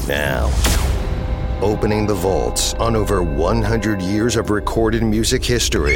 Now, opening the vaults on over 100 years of recorded music history.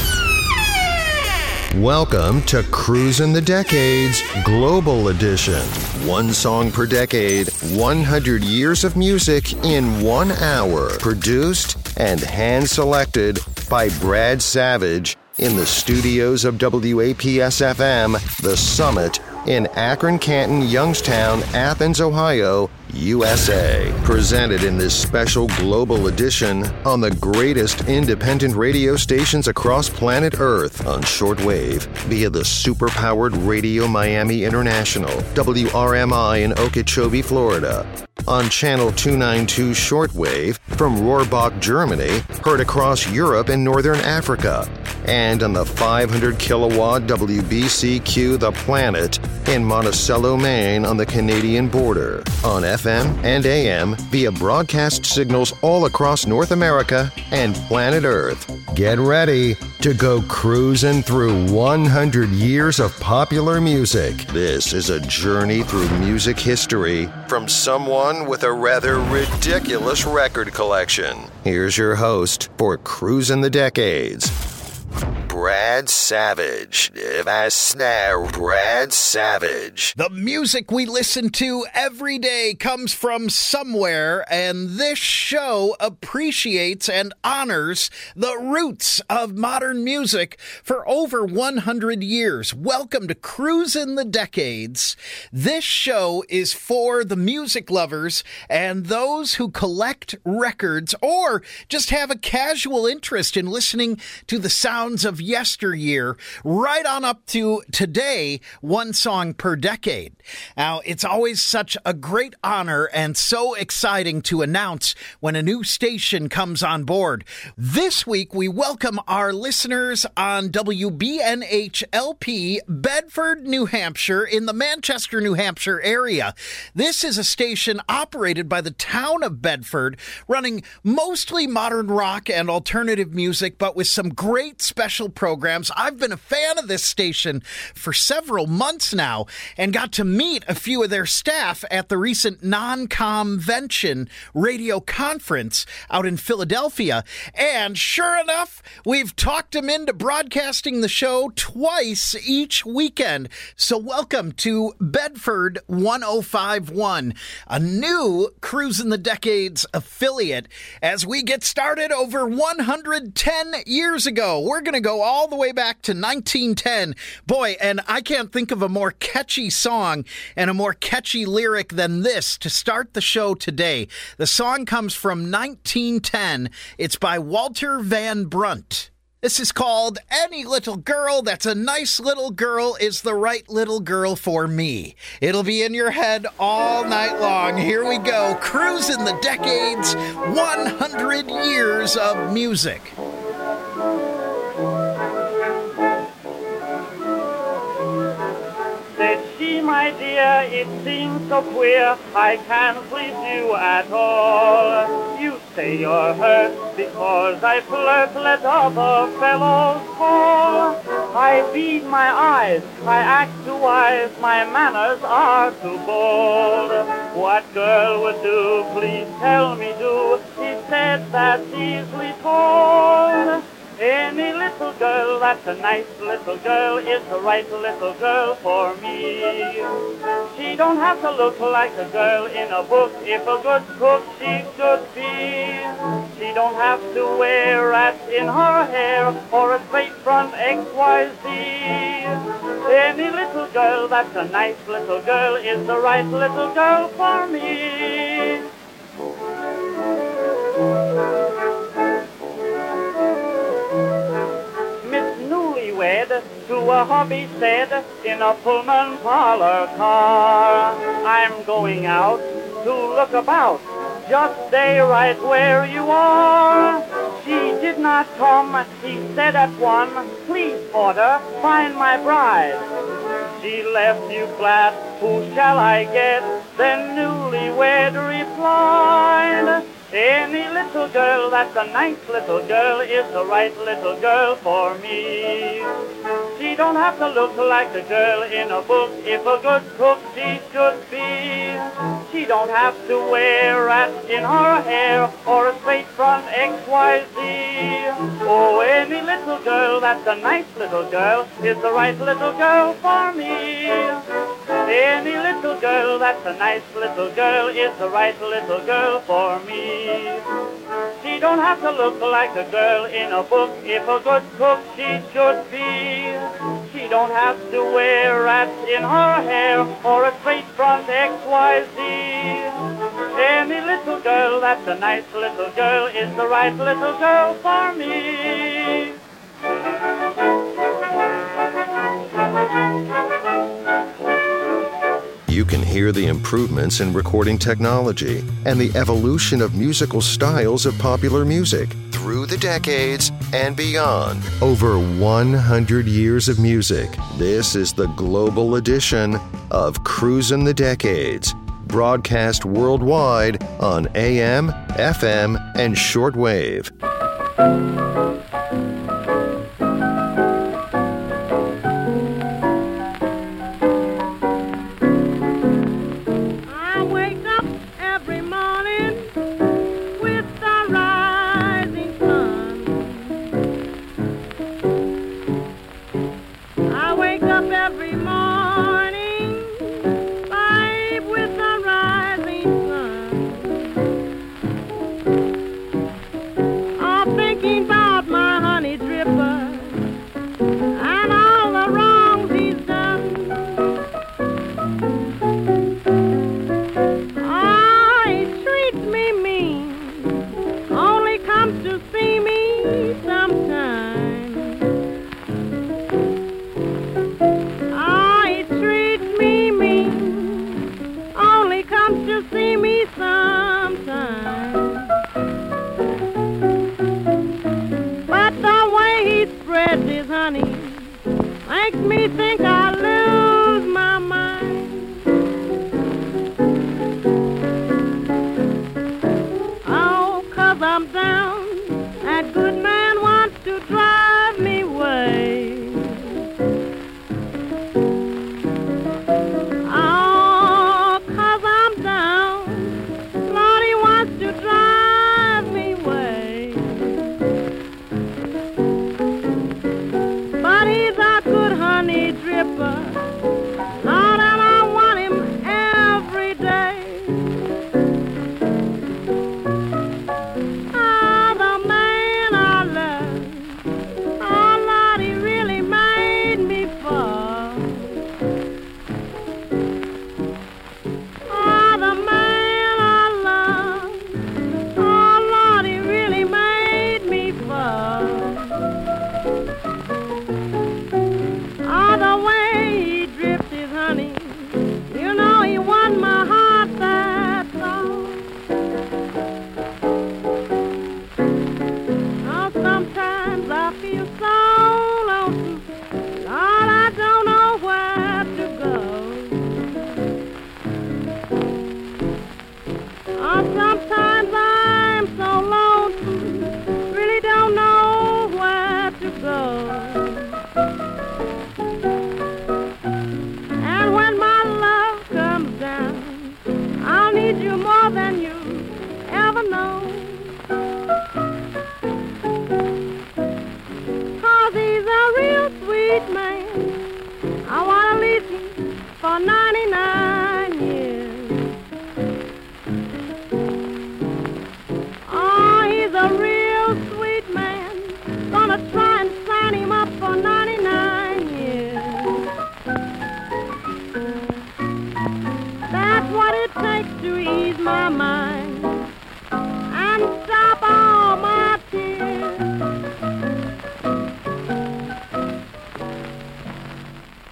Welcome to Cruisin' the Decades Global Edition. One song per decade, 100 years of music in 1 hour. Produced and hand-selected by Brad Savage in the studios of WAPS-FM, The Summit, in Akron, Canton, Youngstown, Athens, Ohio, USA. Presented in this special global edition on the greatest independent radio stations across planet Earth on shortwave via the super-powered Radio Miami International, WRMI in Okeechobee, Florida. On Channel 292 shortwave from Rohrbach, Germany, heard across Europe and Northern Africa. And on the 500 kilowatt WBCQ The Planet in Monticello, Maine on the Canadian border. On FM and AM via broadcast signals all across North America and planet Earth. Get ready to go cruising through 100 years of popular music. This is a journey through music history from someone with a rather ridiculous record collection. Here's your host for Cruisin' the Decades, Brad Savage. Brad Savage. The music we listen to every day comes from somewhere, and this show appreciates and honors the roots of modern music for over 100 years. Welcome to Cruisin' the Decades. This show is for the music lovers and those who collect records or just have a casual interest in listening to the sounds of yesteryear, right on up to today, one song per decade. Now, it's always such a great honor and so exciting to announce when a new station comes on board. This week, we welcome our listeners on WBNH-LP, Bedford, New Hampshire, in the Manchester, New Hampshire area. This is a station operated by the town of Bedford, running mostly modern rock and alternative music, but with some great special programs. I've been a fan of this station for several months now and got to meet a few of their staff at the recent non-convention radio conference out in Philadelphia. And sure enough, we've talked them into broadcasting the show twice each weekend. So welcome to Bedford 1051, a new Cruisin' the Decades affiliate. As we get started over 110 years ago, we're going to go all the way back to 1910. Boy, and I can't think of a more catchy song and a more catchy lyric than this to start the show today. The song comes from 1910. It's by Walter Van Brunt. This is called Any Little Girl That's a Nice Little Girl Is the Right Little Girl for Me. It'll be in your head all night long. Here we go. Cruisin' the Decades, 100 years of music. My dear, it seems so queer, I can't please you at all. You say you're hurt because I flirt, let other fellows fall. I beat my eyes, I act too wise, my manners are too bold. What girl would do, please tell me do, he said that's easily told. Any little girl that's a nice little girl is the right little girl for me. She don't have to look like a girl in a book. If a good cook she should be. She don't have to wear rats in her hair or a straight front XYZ. Any little girl that's a nice little girl is the right little girl for me. To a hubby said in a Pullman parlor car, I'm going out to look about, just stay right where you are. She did not come, he said at one, please porter, find my bride. She left you flat, who shall I get? Then newlywed replied, any little girl that's a nice little girl is the right little girl for me. She She don't have to look like the girl in a book. If a good cook she should be. She don't have to wear rats in her hair or a straight from XYZ. Oh, any little girl that's a nice little girl is the right little girl for me. Any little girl that's a nice little girl is the right little girl for me. She don't have to look like a girl in a book. If a good cook she should be. She don't have to wear rats in her hair or a straight front XYZ. Any little girl that's a nice little girl is the right little girl for me. You can hear the improvements in recording technology and the evolution of musical styles of popular music through the decades and beyond. Over 100 years of music. This is the global edition of Cruisin' the Decades, broadcast worldwide on AM, FM, and shortwave.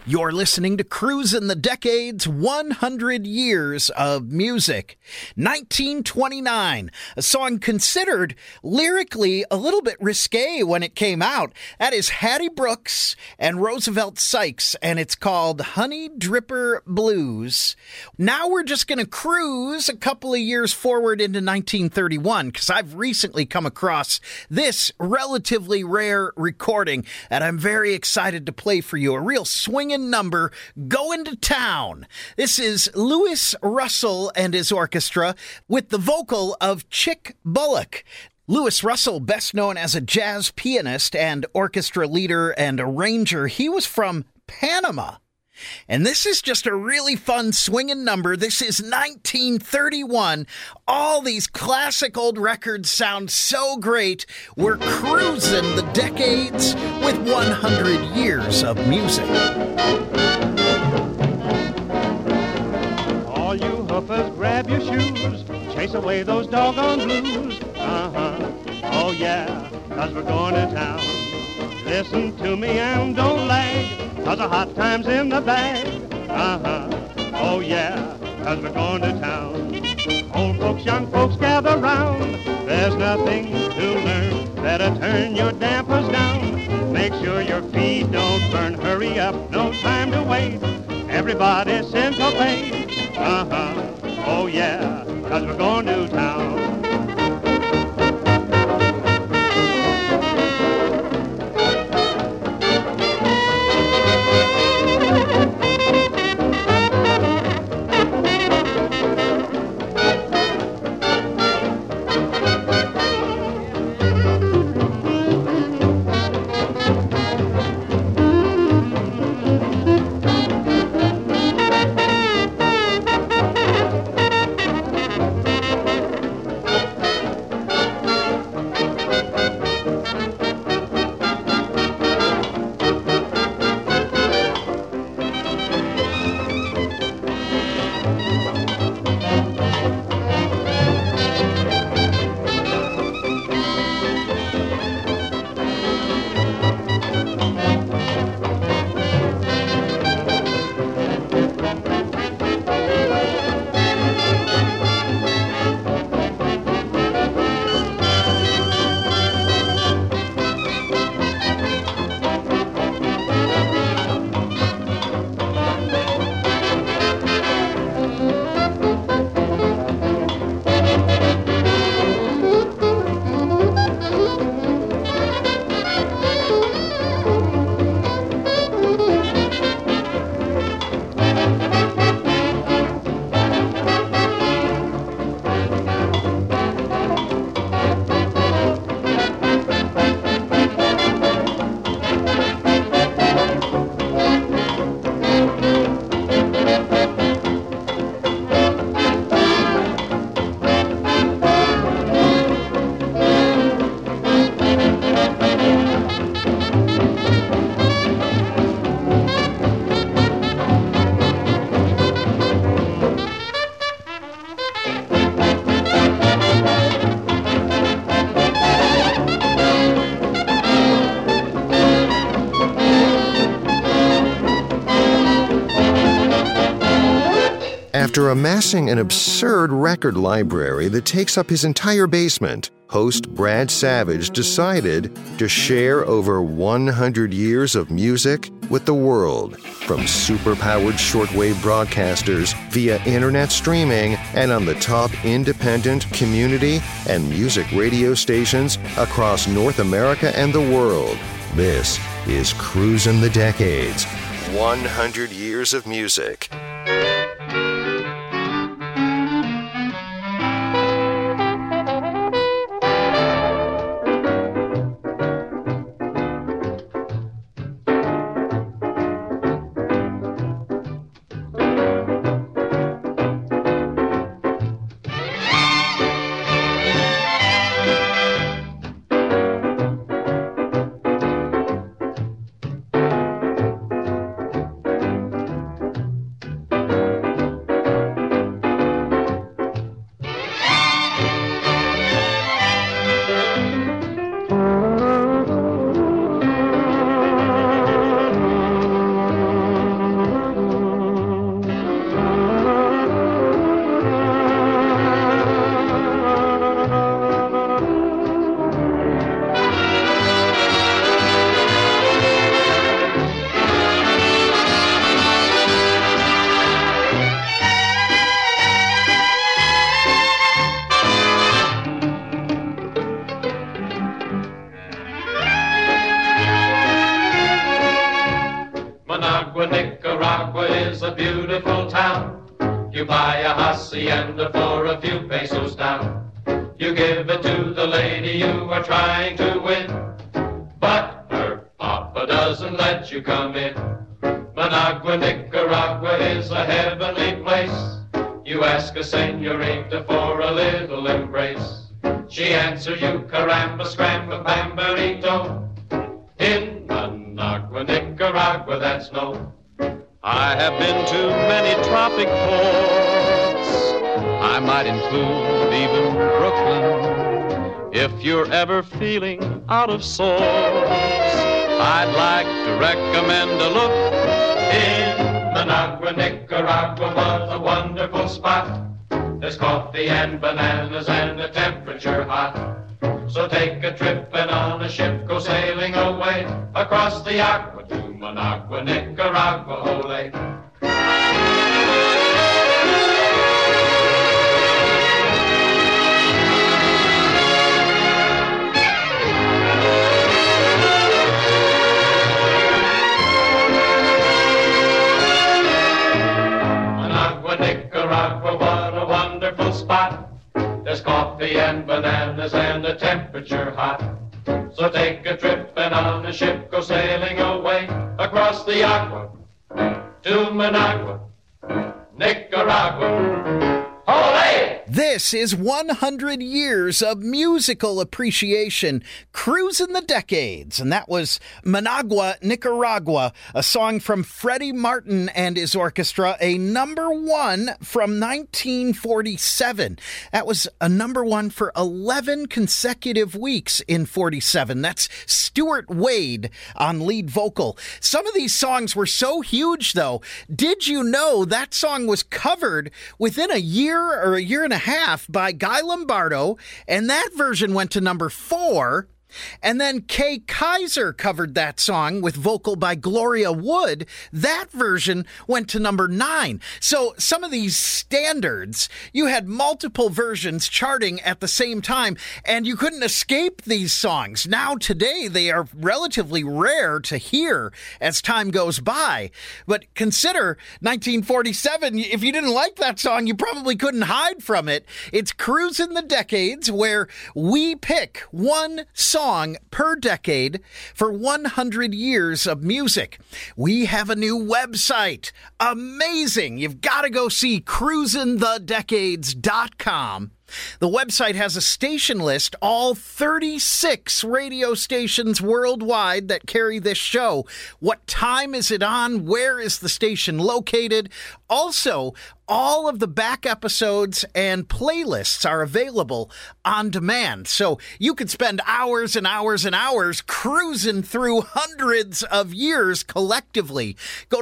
You're listening to Cruisin' the Decades, 100 Years of Music. 1929, a song considered lyrically a little bit risque when it came out. That is Hattie Brooks and Roosevelt Sykes, and it's called Honey Dripper Blues. Now we're just going to cruise a couple of years forward into 1931, because I've recently come across this relatively rare recording, and I'm very excited to play for you. A real swinging number, Going to Town. This is Louis Russell and his orchestra with the vocal of Chick Bullock. Louis Russell, best known as a jazz pianist and orchestra leader and arranger, he was from Panama. And this is just a really fun swinging number. This is 1931. All these classic old records sound so great. We're cruising the decades with 100 years of music. All you hoofers, grab your shoes, chase away those doggone blues. Oh yeah, 'cause we're going to town. Listen to me and don't lag, 'cause the hot time's in the bag. Oh yeah, 'cause we're going to town. Old folks, young folks, gather round. There's nothing to learn. Better turn your dampers down. Make sure your feet don't burn. Hurry up, no time to wait. Everybody syncopate. Oh yeah, 'cause we're going to town. After amassing an absurd record library that takes up his entire basement, host Brad Savage decided to share over 100 years of music with the world, from super-powered shortwave broadcasters via internet streaming and on the top independent, community, and music radio stations across North America and the world. This is Cruisin' the Decades, 100 years of music. is a beautiful town. You buy a hacienda for a few pesos down. You give it to the lady you are trying to win, but her papa doesn't let you come in. Managua, Nicaragua is a heavenly place. You ask a senorita for a little embrace. She answers you, caramba, scramba, bambarito. In Managua, Nicaragua, that's no. I have been to many tropic ports. I might include even Brooklyn. If you're ever feeling out of sorts, I'd like to recommend a look in Managua, Nicaragua. Was a wonderful spot. There's coffee and bananas and the temperature hot. So take a trip and on a ship go sailing away across the aqua to Managua, Nicaragua, ole. Managua, Nicaragua, what a wonderful spot. There's coffee and bananas and the temperature hot. So take a trip and on a ship go sailing away across the aqua to Managua, Nicaragua. Ole! This is 100 years of musical appreciation, cruising the decades. And that was Managua, Nicaragua, a song from Freddie Martin and his orchestra, a #1 from 1947. That was a #1 for 11 consecutive weeks in 47. That's Stuart Wade on lead vocal. Some of these songs were so huge, though. Did you know that song was covered within a year or a year and a half by Guy Lombardo, and that version went to #4. And then Kay Kaiser covered that song with vocal by Gloria Wood. That version went to #9. So some of these standards, you had multiple versions charting at the same time, and you couldn't escape these songs. Now today, they are relatively rare to hear as time goes by. But consider 1947, if you didn't like that song, you probably couldn't hide from it. It's Cruising the Decades, where we pick one song per decade for 100 years of music. We have a new website. Amazing. You've got to go see cruisingthedecades.com. The website has a station list, all 36 radio stations worldwide that carry this show. What time is it on? Where is the station located? Also, all of the back episodes and playlists are available on demand. So you could spend hours and hours and hours cruising through hundreds of years collectively. Go to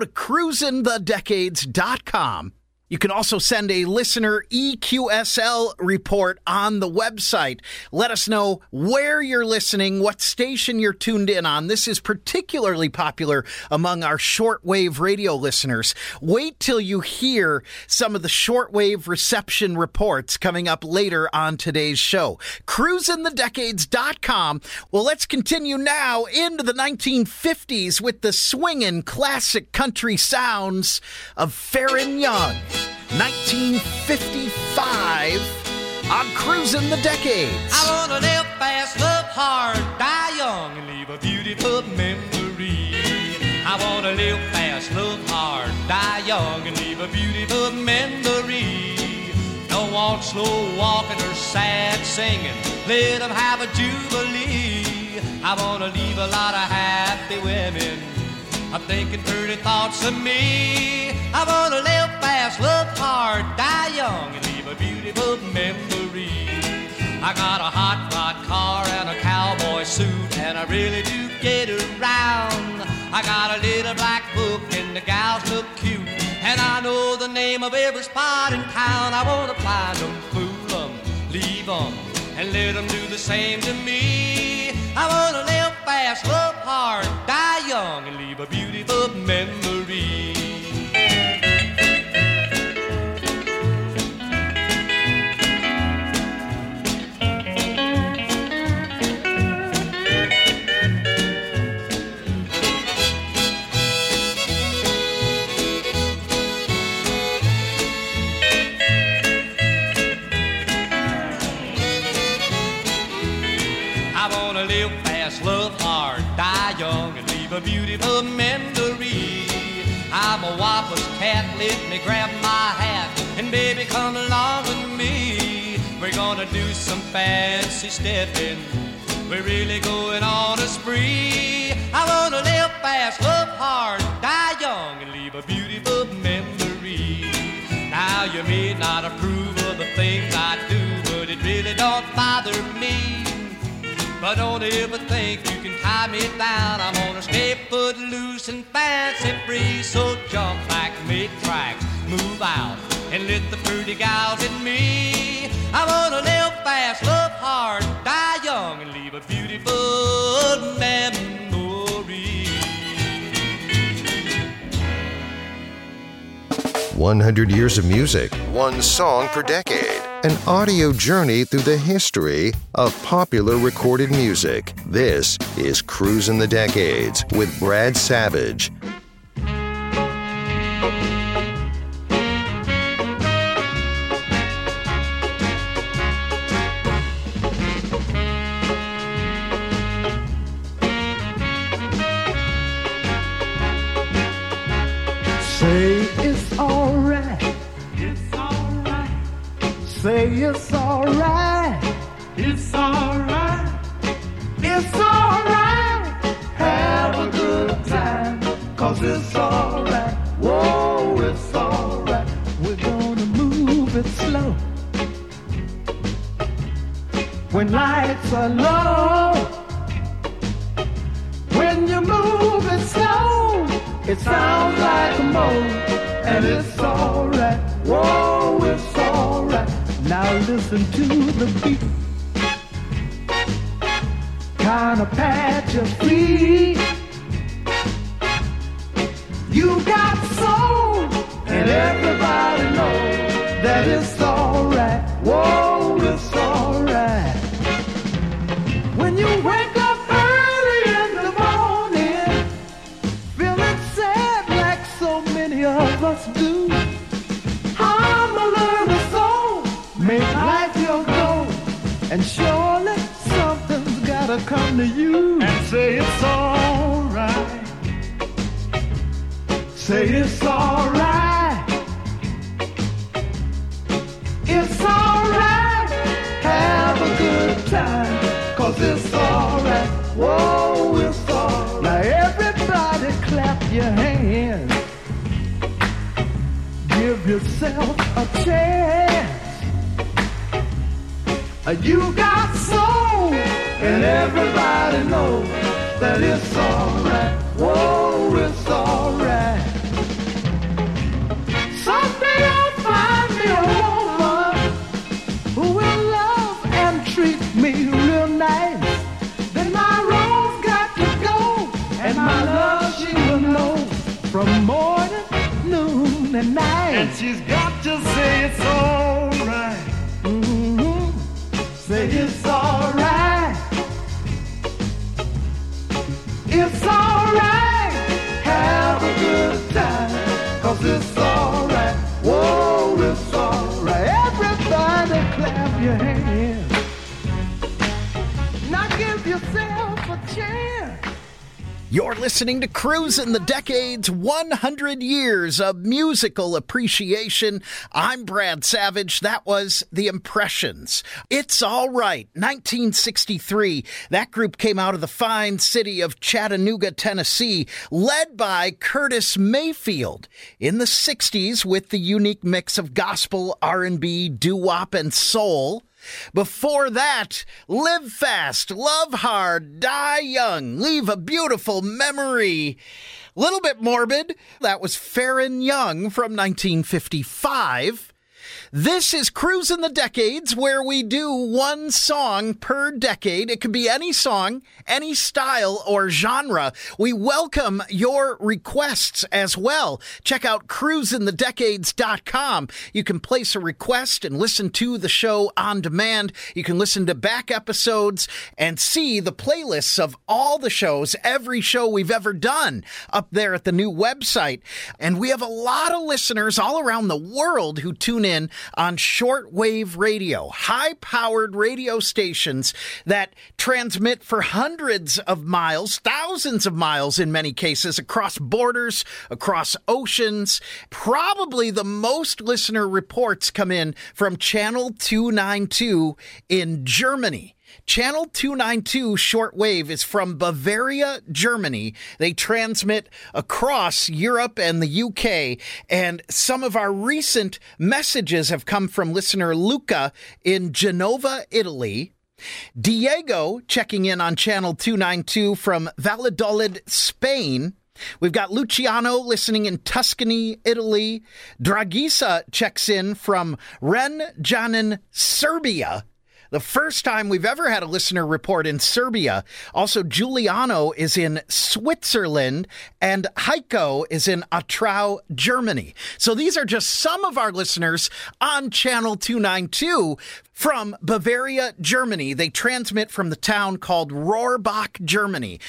cruisingthedecades.com. You can also send a listener EQSL report on the website. Let us know where you're listening, what station you're tuned in on. This is particularly popular among our shortwave radio listeners. Wait till you hear some of the shortwave reception reports coming up later on today's show. CruisingTheDecades.com. Well, let's continue now into the 1950s with the swinging classic country sounds of Faron Young. 1955 on Cruising the Decades. I wanna live fast, love hard, die young, and leave a beautiful memory. I wanna live fast, love hard, die young, and leave a beautiful memory. Don't want slow walking or sad singing, let them have a jubilee. I wanna leave a lot of happy women, I'm thinking pretty thoughts of me. I wanna live fast, love hard, die young, and leave a beautiful memory. I got a hot rod car and a cowboy suit, and I really do get around. I got a little black book and the gals look cute, and I know the name of every spot in town. I wanna find them, fool them, leave them, and let them do the same to me. I wanna live fast, love hard, die young, and leave a beautiful memory. live fast, love hard, die young, and leave a beautiful memory. I'm a Wappa's cat, let me grab my hat, and baby, come along with me. We're gonna do some fancy stepping, we're really going on a spree. I wanna live fast, love hard, die young, and leave a beautiful memory. Now you may not approve of the things I do, but it really don't bother me. But don't ever think you can tie me down. I'm gonna stay footloose and fancy free. So jump back, make tracks, move out, and let the pretty gals in me. I wanna live fast, love hard, die young, and leave a beautiful memory. 100 years of music, one song per decade. An audio journey through the history of popular recorded music. This is Cruisin' the Decades with Brad Savage. Say it's alright. It's alright. Say it's alright. It's alright. It's alright. Have a good time, 'cause it's alright. Whoa, it's alright. We're gonna move it slow. When lights are low, when you move it slow, it sounds like a moan, and it's alright. Whoa, it's alright. Now listen to the beat. Kinda pat your feet. You got soul, and everybody knows that it's alright. Whoa, it's alright. When you wake up early in the morning, feeling sad like so many of us do, hum a little song, make life your goal, and surely something's gotta come to you. And say it's alright. Say it's alright. It's alright. Have a good time, 'cause it's alright. Whoa, it's alright. Now everybody clap your hands. Give yourself a chance. You got soul, and everybody knows that it's alright. Whoa, it's alright. Someday I'll find me a woman who will love and treat me real nice. Then my road's got to go, and my love she will know from morning, noon, and night. And she's got to say it's alright. Mm-hmm. Say it's alright. It's alright. Have a good time, 'cause it's alright. Whoa, it's alright. Everybody clap your hands. Now give yourself a chance. You're listening to Cruisin' the Decades, 100 years of musical appreciation. I'm Brad Savage. That was The Impressions. It's All Right, 1963. That group came out of the fine city of Chattanooga, Tennessee, led by Curtis Mayfield. In the 60s, with the unique mix of gospel, R&B, doo-wop, and soul. Before that, Live Fast, Love Hard, Die Young, Leave a Beautiful Memory. Little bit morbid. That was Farron Young from 1955. This is Cruisin' the Decades, where we do one song per decade. It could be any song, any style or genre. We welcome your requests as well. Check out cruisinthedecades.com. You can place a request and listen to the show on demand. You can listen to back episodes and see the playlists of all the shows, every show we've ever done up there at the new website. And we have a lot of listeners all around the world who tune in on shortwave radio, high-powered radio stations that transmit for hundreds of miles, thousands of miles in many cases, across borders, across oceans. Probably the most listener reports come in from Channel 292 in Germany. Channel 292 shortwave is from Bavaria, Germany. They transmit across Europe and the UK, and some of our recent messages have come from listener Luca in Genova, Italy. Diego checking in on Channel 292 from Valladolid, Spain. We've got Luciano listening in Tuscany, Italy. Dragisa checks in from Renjanin, Serbia. The first time we've ever had a listener report in Serbia. Also, Giuliano is in Switzerland, and Heiko is in Atrau, Germany. So these are just some of our listeners on Channel 292 from Bavaria, Germany. They transmit from the town called Rohrbach, Germany.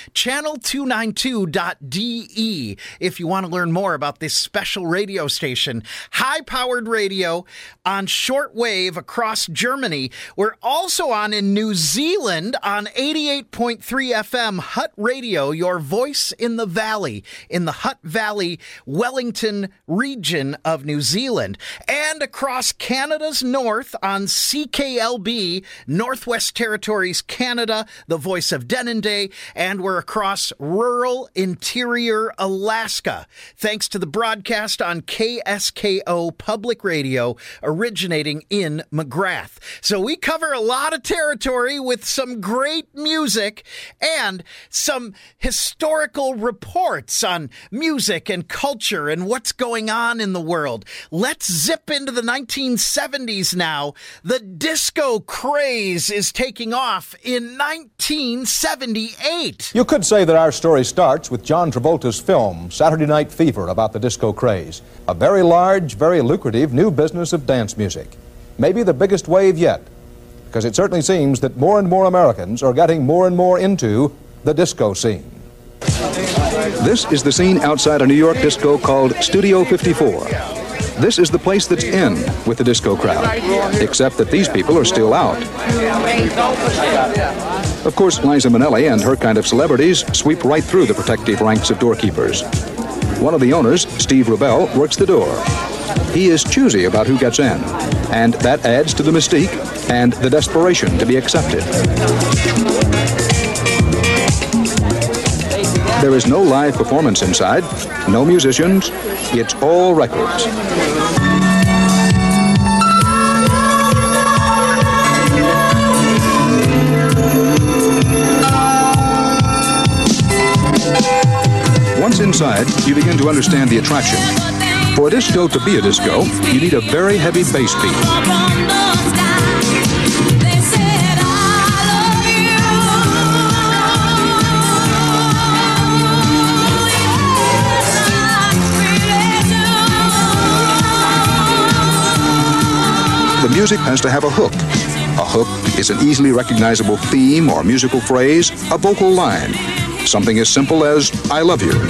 Channel292.de if you want to learn more about this special radio station. High-powered radio on shortwave across Germany. We're also on in New Zealand on 88.3 FM Hutt Radio, your voice in the valley, in the Hutt Valley, Wellington region of New Zealand. And across Canada's north on CKLB, Northwest Territories, Canada, the voice of Denendeh, and we're across rural interior Alaska, thanks to the broadcast on KSKO Public Radio, originating in McGrath. So we cover a lot of territory with some great music and some historical reports on music and culture and what's going on in the world. Let's zip into the 1970s now. The disco craze is taking off in 1978. You could say that our story starts with John Travolta's film, Saturday Night Fever, about the disco craze. A very large, very lucrative new business of dance music. Maybe the biggest wave yet, because it certainly seems that more and more Americans are getting more and more into the disco scene. This is the scene outside a New York disco called Studio 54. This is the place that's in with the disco crowd, except that these people are still out. Of course, Liza Minnelli and her kind of celebrities sweep right through the protective ranks of doorkeepers. One of the owners, Steve Rubell, works the door. He is choosy about who gets in, and that adds to the mystique and the desperation to be accepted. There is no live performance inside, no musicians, it's all records. Once inside, you begin to understand the attraction. For a disco to be a disco, you need a very heavy bass beat. The music has to have a hook. A hook is an easily recognizable theme or musical phrase, a vocal line. Something as simple as, I love you.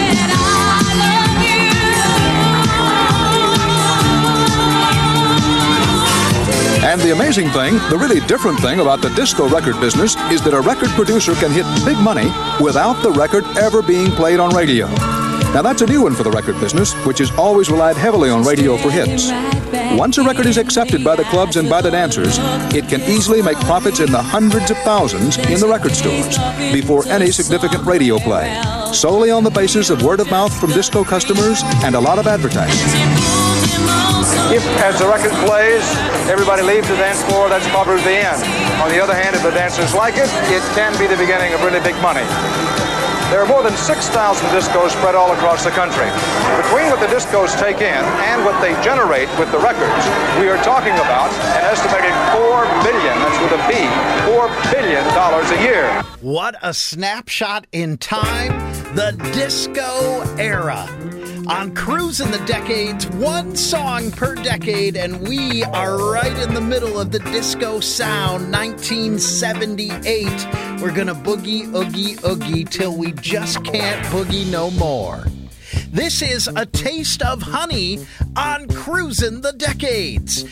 And the amazing thing, the really different thing about the disco record business is that a record producer can hit big money without the record ever being played on radio. Now that's a new one for the record business, which has always relied heavily on radio for hits. Once a record is accepted by the clubs and by the dancers, it can easily make profits in the hundreds of thousands in the record stores before any significant radio play, solely on the basis of word of mouth from disco customers and a lot of advertising. If, as the record plays, everybody leaves the dance floor, that's probably the end. On the other hand, if the dancers like it, it can be the beginning of really big money. There are more than 6,000 discos spread all across the country. Between what the discos take in and what they generate with the records, we are talking about an estimated $4 billion, that's with a B, $4 billion a year. What a snapshot in time, the disco era. On Cruising the Decades, one song per decade, and we are right in the middle of the disco sound, 1978. We're gonna boogie, oogie, oogie, till we just can't boogie no more. This is A Taste of Honey on Cruisin' the Decades,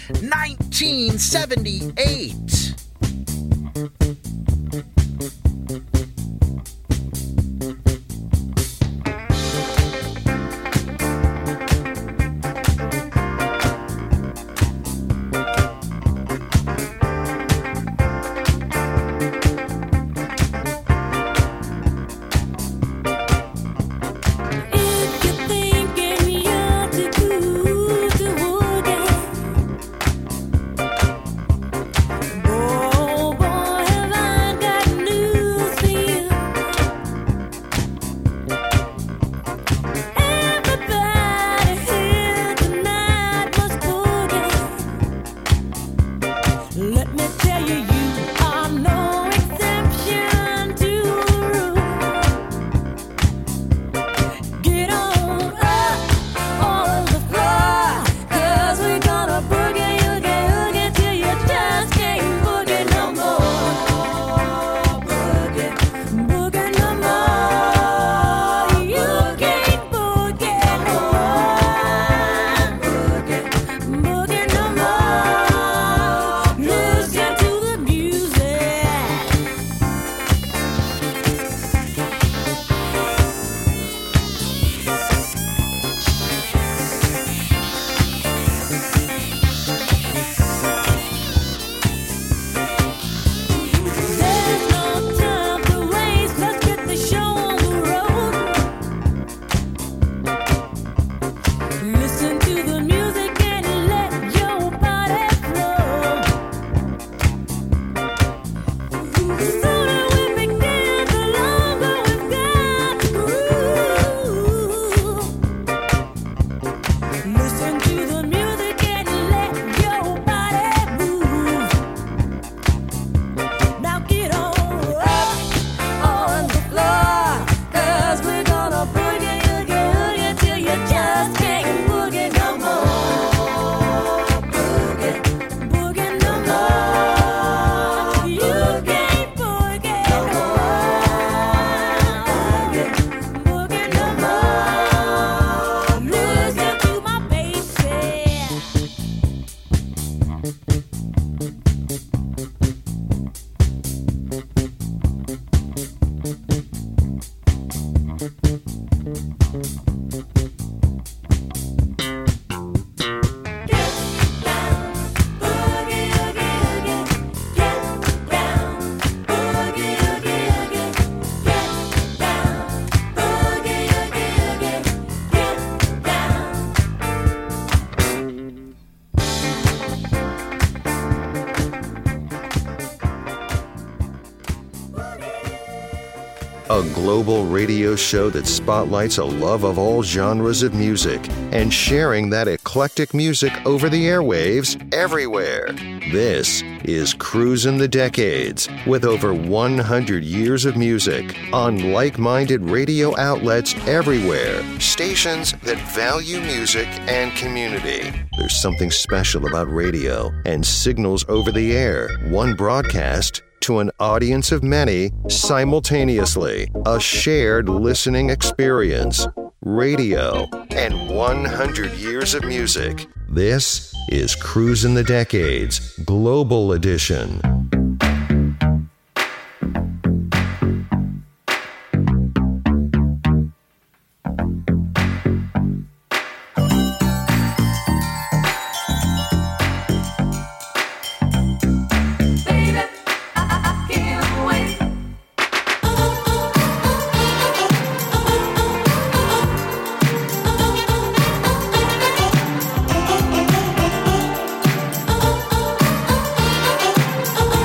1978. A global radio show that spotlights a love of all genres of music and sharing that eclectic music over the airwaves everywhere. This is Cruisin' the Decades, with over 100 years of music on like-minded radio outlets everywhere, stations that value music and community. There's something special about radio and signals over the air, one broadcast to an audience of many simultaneously. A shared listening experience. Radio and 100 years of music. This is Cruisin' the Decades, Global Edition. Oh,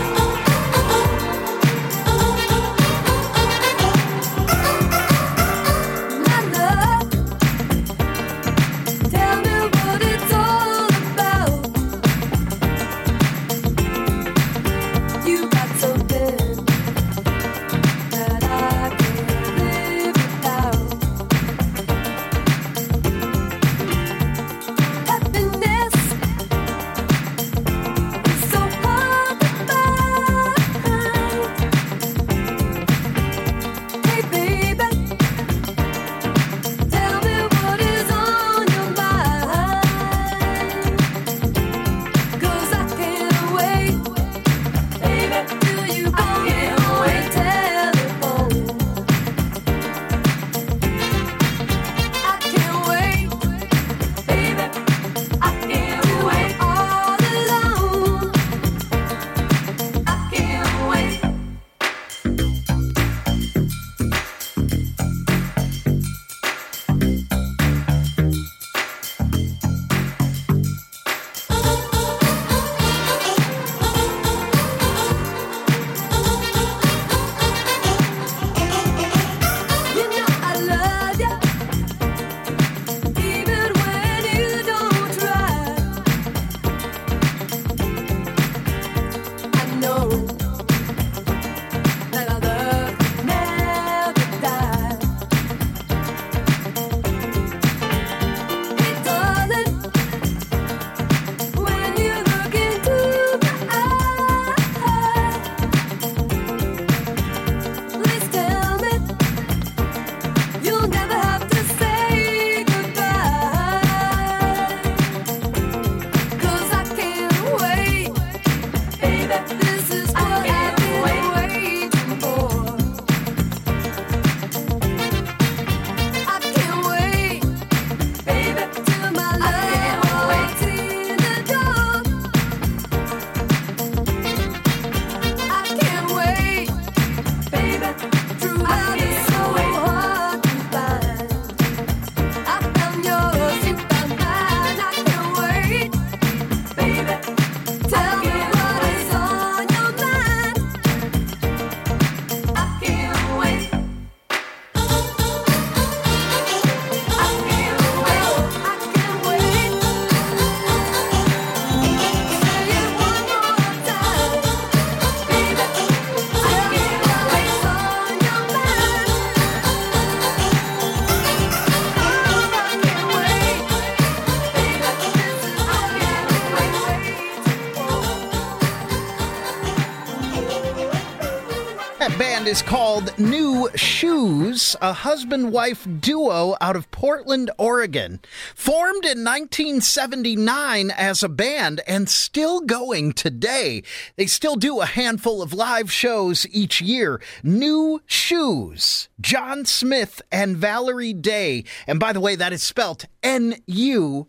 Band is called New Shoes, a husband-wife duo out of Portland, Oregon. Formed in 1979 as a band and still going today. They still do a handful of live shows each year. New Shoes. John Smith and Valerie Day. And by the way, that is spelt N-U-S-H-O-O-Z.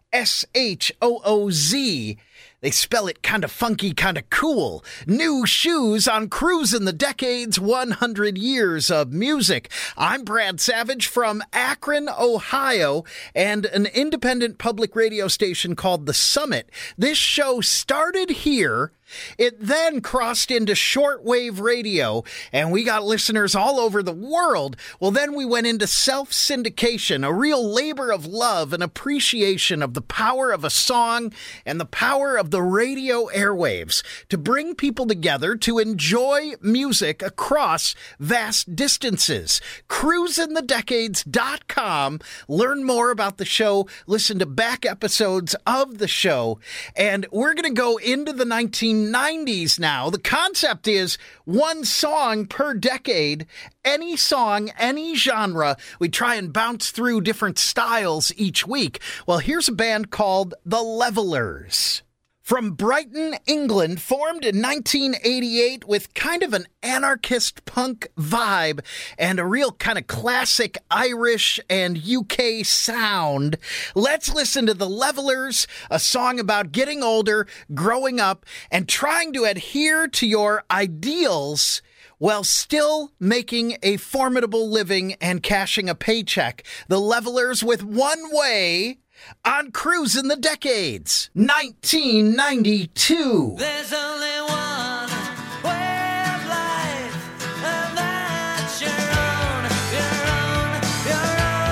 They spell it kind of funky, kind of cool. New Shoes on Cruisin' the Decades, 100 Years of Music. I'm Brad Savage from Akron, Ohio, and an independent public radio station called The Summit. This show started here. It then crossed into shortwave radio, and we got listeners all over the world. Well, then we went into self-syndication, a real labor of love and appreciation of the power of a song and the power of the radio airwaves to bring people together to enjoy music across vast distances. CruisinTheDecades.com. Learn more about the show, listen to back episodes of the show, and we're going to go into the 1990s now. The concept is one song per decade, any song, any genre. We try and bounce through different styles each week. Well, here's a band called The Levellers. From Brighton, England, formed in 1988 with kind of an anarchist punk vibe and a real kind of classic Irish and UK sound. Let's listen to The Levellers, a song about getting older, growing up, and trying to adhere to your ideals while still making a formidable living and cashing a paycheck. The Levellers with One Way on Cruisin' the Decades, 1992. There's only one way of life, and that's your own, your own, your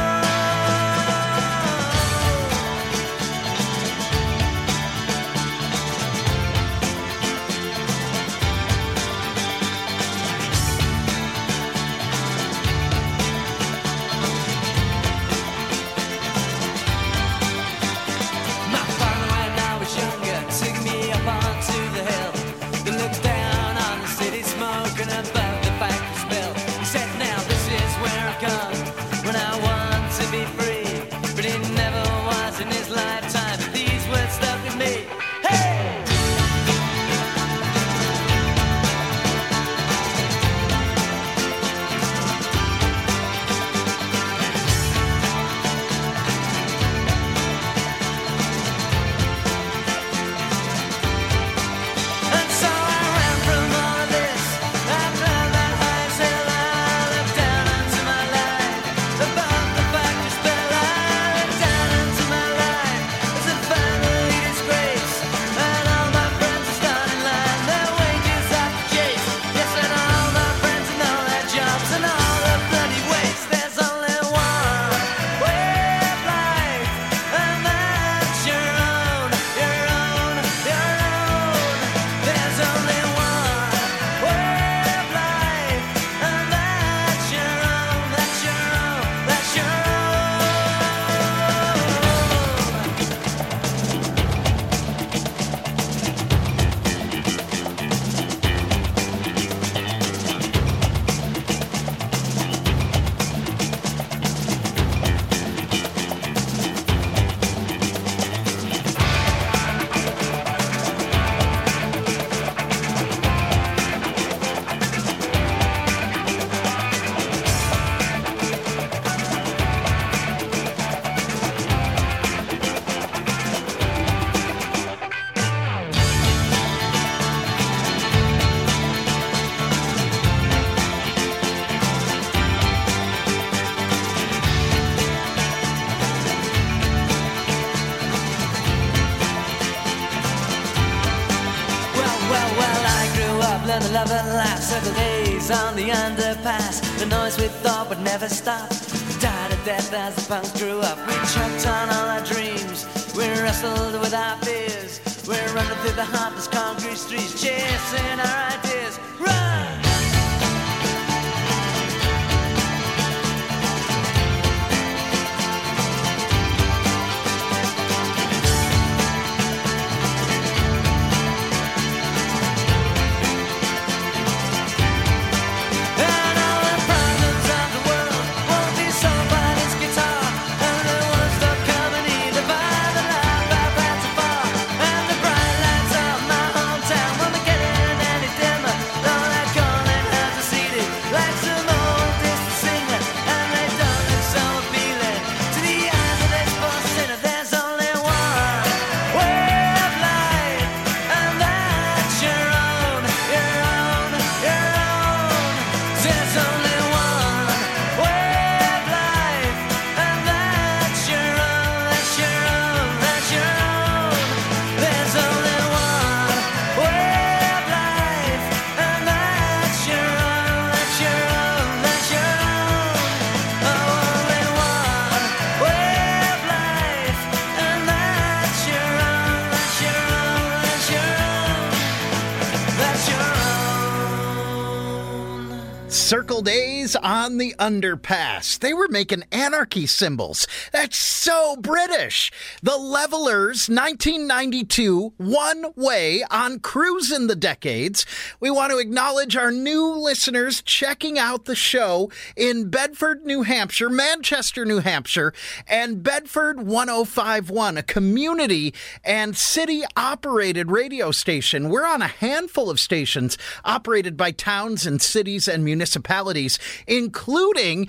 Circle days on the underpass. The noise we thought would never stop died a death as the punks grew up. We choked on all our dreams. We wrestled with our fears. We're running through the heartless concrete streets, chasing our ideas. Run! Circled A's on the underpass. They were making anarchy symbols. That's so British. The Levelers, 1992, One Way on Cruisin' the Decades. We want to acknowledge our new listeners checking out the show in Bedford, New Hampshire, Manchester, New Hampshire, and Bedford 1051, a community and city-operated radio station. We're on a handful of stations operated by towns and cities and municipalities, including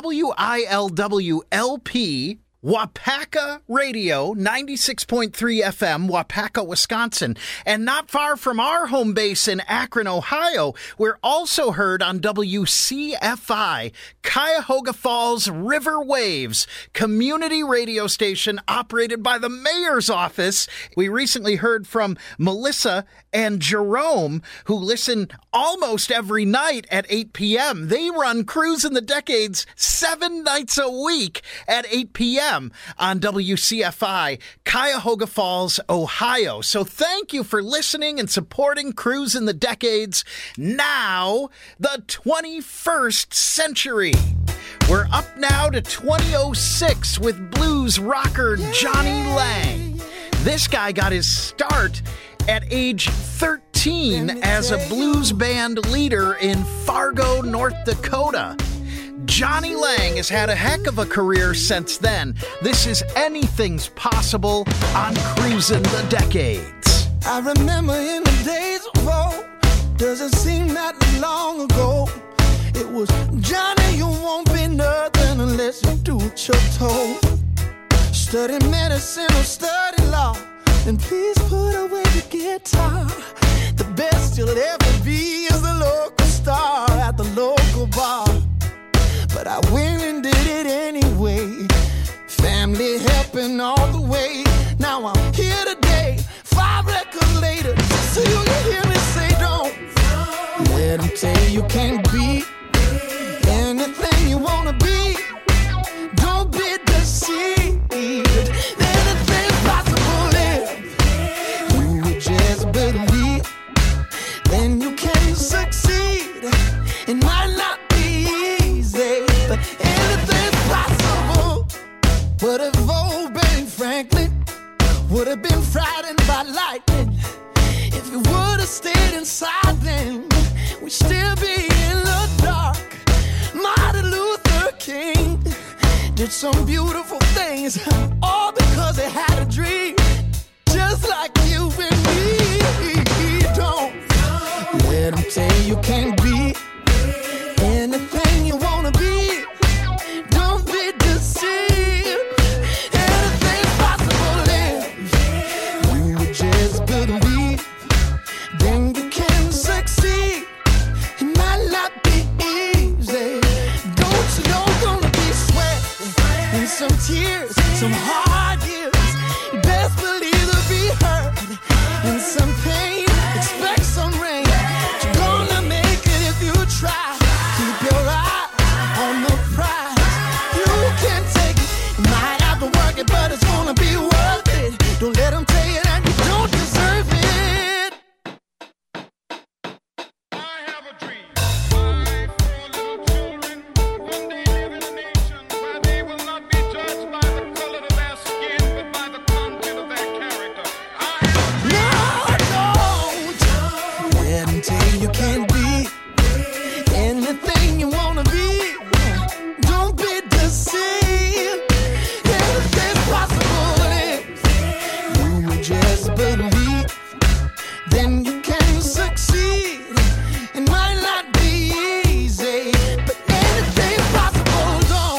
WILW-LP, Wapaka Radio, 96.3 FM, Wapaka, Wisconsin. And not far from our home base in Akron, Ohio, we're also heard on WCFI, Cuyahoga Falls River Waves, community radio station operated by the mayor's office. We recently heard from Melissa and Jerome, who listen almost every night at 8 p.m. They run Cruisin' the Decades 7 nights a week at 8 p.m. on WCFI, Cuyahoga Falls, Ohio. So thank you for listening and supporting Cruisin' the Decades. Now, the 21st century. We're up now to 2006 with blues rocker Johnny Lang. This guy got his start at age 13 as a blues band leader in Fargo, North Dakota. Johnny Lang has had a heck of a career since then. This is Anything's Possible on Cruisin' the Decades. I remember in the days of old, doesn't seem that long ago, it was Johnny, you won't be nothing unless you do what you're told. Study medicine or study law, and please put away the guitar. The best you'll ever be is the local star at the local bar. But I went and did it anyway. Family helping all the way. Now I'm here today, 5 records later. So you can hear me say, don't let them tell you can't be anything you wanna be. Don't be deceived. Anything's possible if you would just believe. Then you can succeed. It might not be easy, but anything's possible. What if old Ben Franklin would have been frightened by lightning? If he would have stayed inside, then we'd still be in the dark. Martin Luther King did some beautiful things, all because he had a dream, just like you and me. Don't let them tell you can't be anything you wanna be. Don't be deceived. Anything's possible if you would just believe. Then you can succeed. It might not be easy. Don't you know gonna be sweat and some tears, some hard years. You best believe they'll be hurt and some pain. Expect some rain. You're gonna make it if you try. Keep your eye on the prize. You can take it. You might have to work it, but it's gonna be worth it. Don't let them tell you that you don't deserve it. I have a dream. My 4 little children one day live in a nation where they will not be judged by the color of their skin, but by the content of their character. I have No, don't let them tell you can't be anything you wanna be. Don't be deceived. Anything's possible if you would just believe. Then you can succeed. It might not be easy, but anything's possible. Don't.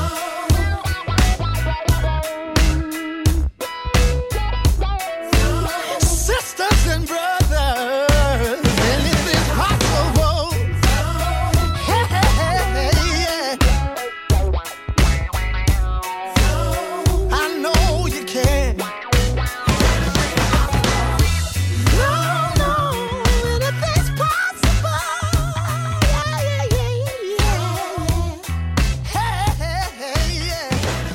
Sisters and brothers, anything's possible. Hey, yeah. I know you can. No, anything's possible. Yeah. Hey, yeah.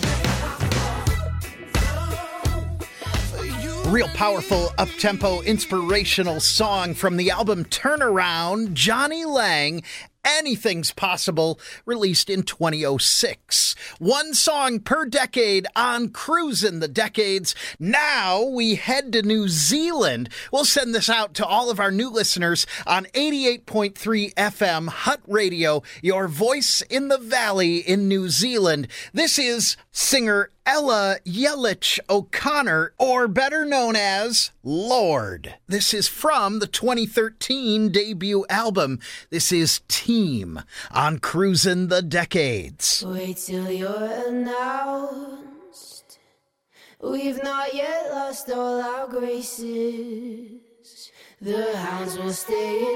For you. Real powerful, up-tempo, inspirational song from the album Turnaround, Johnny Lang, Anything's Possible, released in 2006. One song per decade on Cruisin' the Decades. Now we head to New Zealand. We'll send this out to all of our new listeners on 88.3 FM Hut Radio, your voice in the valley in New Zealand. This is singer Ella Yelich O'Connor, or better known as Lorde. This is from the 2013 debut album. This is Team on Cruisin' the Decades. Wait till you're announced. We've not yet lost all our graces. The hounds will stay in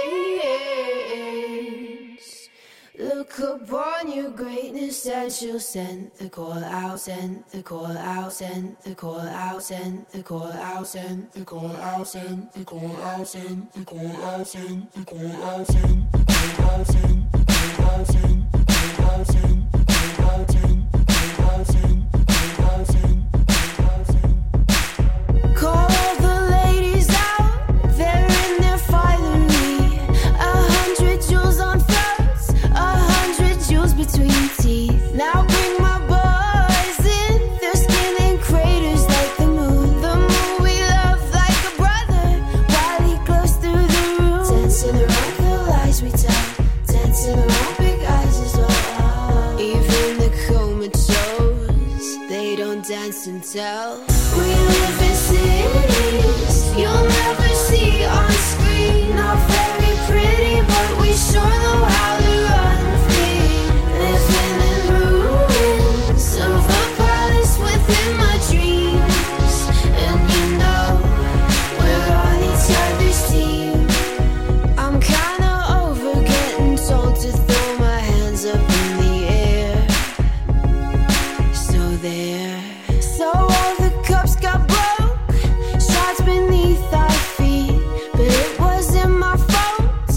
chains. Look upon your greatness and she'll send the call out, send the call out, send the call out, send the call out, send the call out, send the call out, send the call out, send the call out, send the call out, send the call out, send the call out, send the call out, send the call out, send the call out, send the call out, send. Call the ladies out, they're in their finery. 100 jewels on throats, 100 jewels between teeth. Now bring my boys in, their skin in craters like the moon. The moon we love like a brother, while he glows through the room. Dancing around the lies we tell, dancing around big eyes as well. Even the comatose, they don't dance and tell. We live in cities you'll never see on screen. Not very pretty, but we sure know how to run free. Living in ruins of a palace within my dreams. And you know, we're on each other's team. I'm kinda over getting told to throw my hands up in the air. So there. So all the cups got broke, shards beneath our feet, but it wasn't my fault.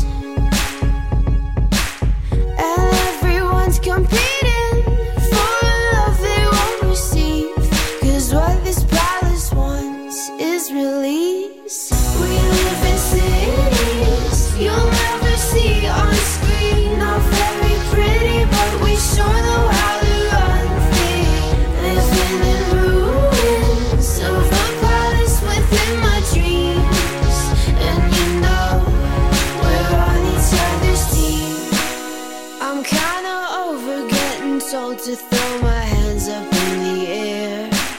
And everyone's competing for a love they won't receive, 'cause what this palace wants is release. We live in cities you'll never see on screen. Not very pretty, but we sure know how to run free. Living in ruins of a palace within my dreams. And you know, we're on each other's team. I'm kinda over getting told to throw my hands up in the air.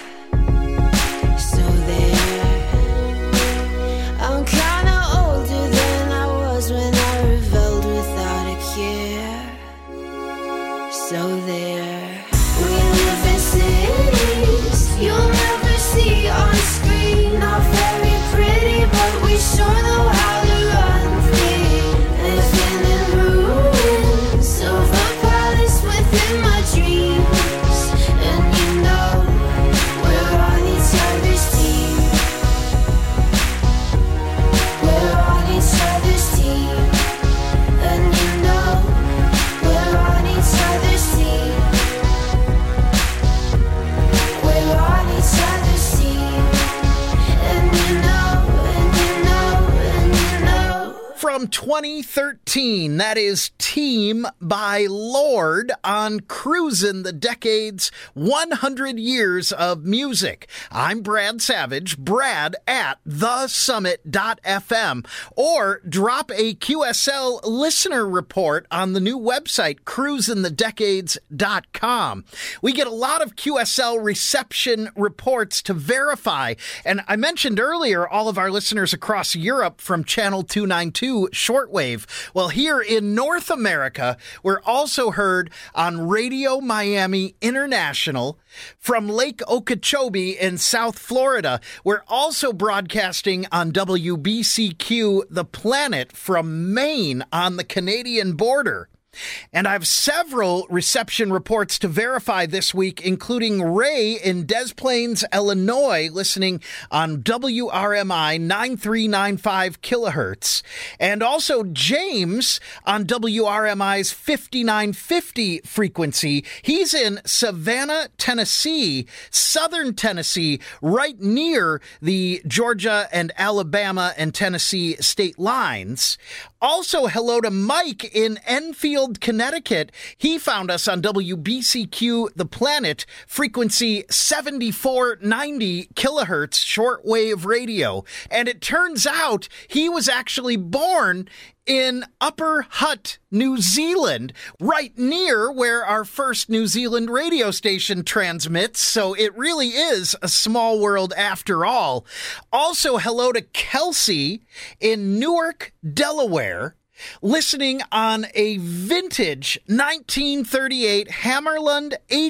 So there. I'm kinda older than I was when I rebelled without a care. So there. We live in cities you'll never see on screen. Not very pretty, but we sure know how to run free. Living in ruins of a palace within my dreams. And you know, we're on each other's team. We're on each other's team. And you know, we're on each other's team. We're on each other's team. And you know, and you know, and you know. From 2013, that is Team by Lorde on Cruisin' the Decades, 100 Years of Music. I'm Brad Savage, Brad at thesummit.fm, or drop a QSL listener report on the new website, cruisinthedecades.com. We get a lot of QSL reception reports to verify, and I mentioned earlier all of our listeners across Europe from Channel 292 shortwave. Well, here in North America, we're also heard on Radio Miami International. From Lake Okeechobee in South Florida, we're also broadcasting on WBCQ The Planet from Maine on the Canadian border. And I have several reception reports to verify this week, including Ray in Des Plaines, Illinois, listening on WRMI 9395 kilohertz. And also James on WRMI's 5950 frequency. He's in Savannah, Tennessee, southern Tennessee, right near the Georgia and Alabama and Tennessee state lines. Also, hello to Mike in Enfield, Connecticut. He found us on WBCQ The Planet, frequency 7490 kilohertz, shortwave radio. And it turns out he was actually born in Upper Hutt, New Zealand, right near where our first New Zealand radio station transmits, so it really is a small world after all. Also, hello to Kelsey in Newark, Delaware, listening on a vintage 1938 Hammarlund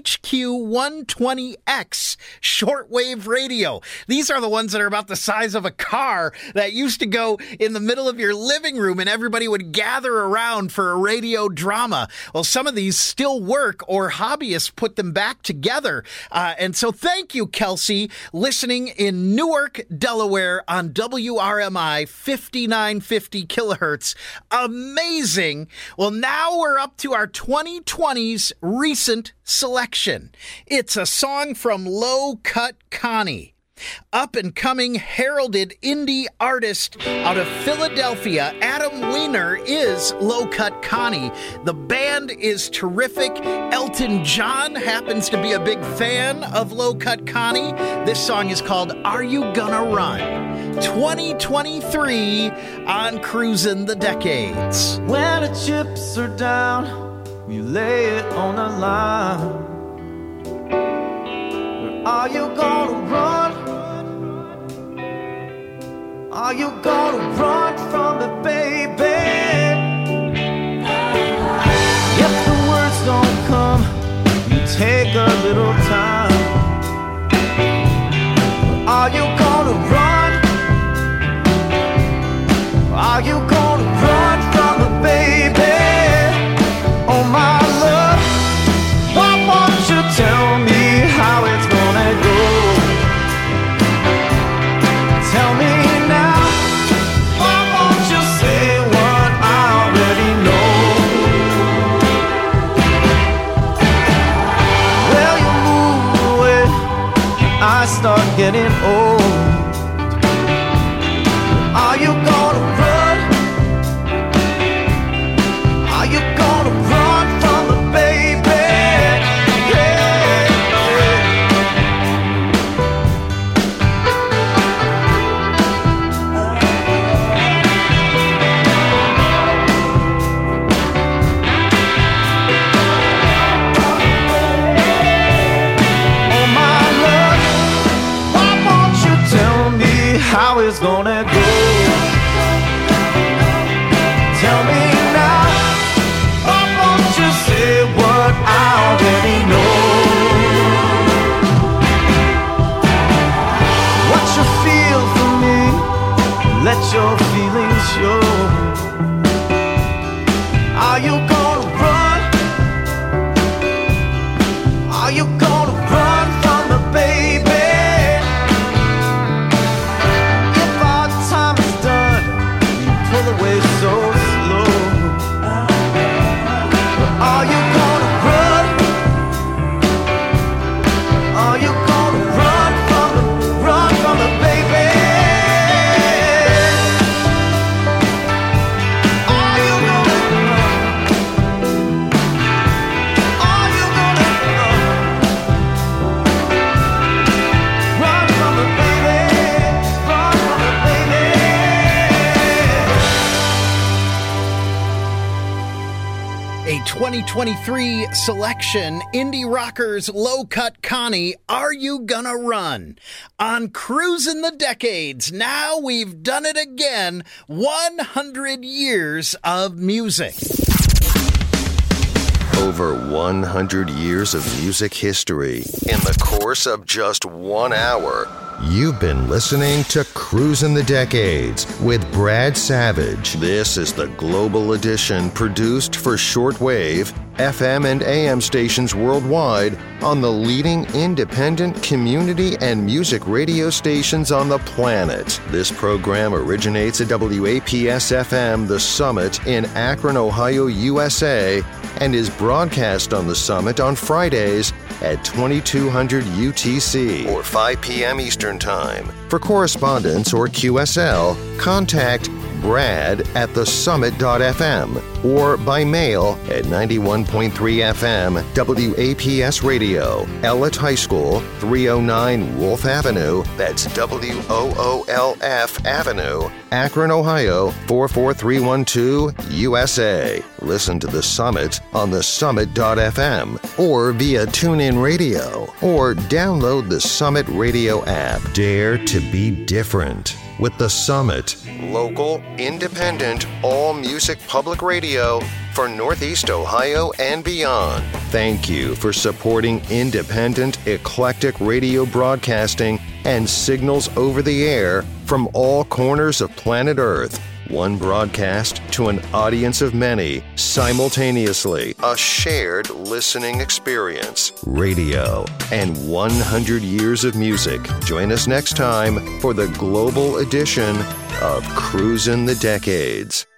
HQ120X shortwave radio. These are the ones that are about the size of a car that used to go in the middle of your living room and everybody would gather around for a radio drama. Well, some of these still work, or hobbyists put them back together. And so thank you, Kelsey, listening in Newark, Delaware on WRMI 5950 kilohertz. Amazing. Well, now we're up to our 2020's recent selection. It's a song from Low Cut Connie, up-and-coming heralded indie artist out of Philadelphia. Adam Weiner is Low Cut Connie. The band is terrific. Elton John happens to be a big fan of Low Cut Connie. This song is called Are You Gonna Run? 2023 on Cruising the Decades. When the chips are down, you lay it on the line. Are you gonna run? Are you gonna run from it, baby? If the words don't come, you take a little time. Are you gonna run? Are you gonna run from it, baby? Oh my love, why won't you tell me how it's gonna go? Tell me now, why won't you say what I already know? Well, you move away, I start getting old. Are you gonna run? Are you gonna run from the baby? Yeah, oh my love, why won't you tell me how it's gonna go? Tell me now, why won't you say what I already know? What you feel for me, let your feelings show. Are you gonna run? Are you gonna run from the baby? If our time is done, you pull away so slow. Are you gonna run? Are you gonna run from the baby? Are you gonna run? Are you gonna run from the baby? Run from the baby. A 2023 selection, Indie Rockers Low Cut Connie, Are You Gonna Run? On Cruising the Decades, now we've done it again, 100 years of music. Over 100 years of music history in the course of just 1 hour. You've been listening to Cruisin' the Decades with Brad Savage. This is the Global Edition produced for shortwave, FM and AM stations worldwide on the leading independent community and music radio stations on the planet. This program originates at WAPS-FM The Summit in Akron, Ohio, USA, and is broadcast on the Summit on Fridays at 2200 UTC or 5 p.m. Eastern Time. For correspondence or QSL, contact Brad at thesummit.fm or by mail at 91.3 FM WAPS Radio, Ellett High School, 309 Wolf Avenue, that's WOOLF Avenue, Akron, Ohio, 44312, USA. Listen to The Summit on thesummit.fm or via TuneIn Radio or download the Summit Radio app. Dare to be different with The Summit, local, independent, all-music public radio for Northeast Ohio and beyond. Thank you for supporting independent, eclectic radio broadcasting and signals over the air from all corners of planet Earth. One broadcast to an audience of many, simultaneously, a shared listening experience. Radio and 100 years of music. Join us next time for the global edition of Cruisin' the Decades.